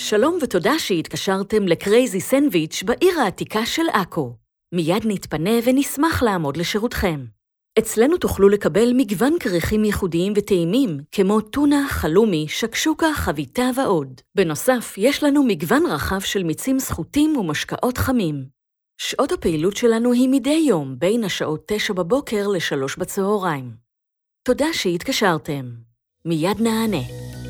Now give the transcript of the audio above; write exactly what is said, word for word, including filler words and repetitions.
שלום ותודה שהתקשרתם לקרייזי סנדוויץ' בעיר העתיקה של עכו. מיד נתפנה ונשמח לעמוד לשירותכם. אצלנו תוכלו לקבל מגוון כריכים ייחודיים וטעימים, כמו טונה, חלומי, שקשוקה, חביתה ועוד. בנוסף, יש לנו מגוון רחב של מיצים סחוטים ומשקאות חמים. שעות הפעילות שלנו היא מדי יום, בין השעות תשע בבוקר לשלוש בצהריים. תודה שהתקשרתם. מיד נענה.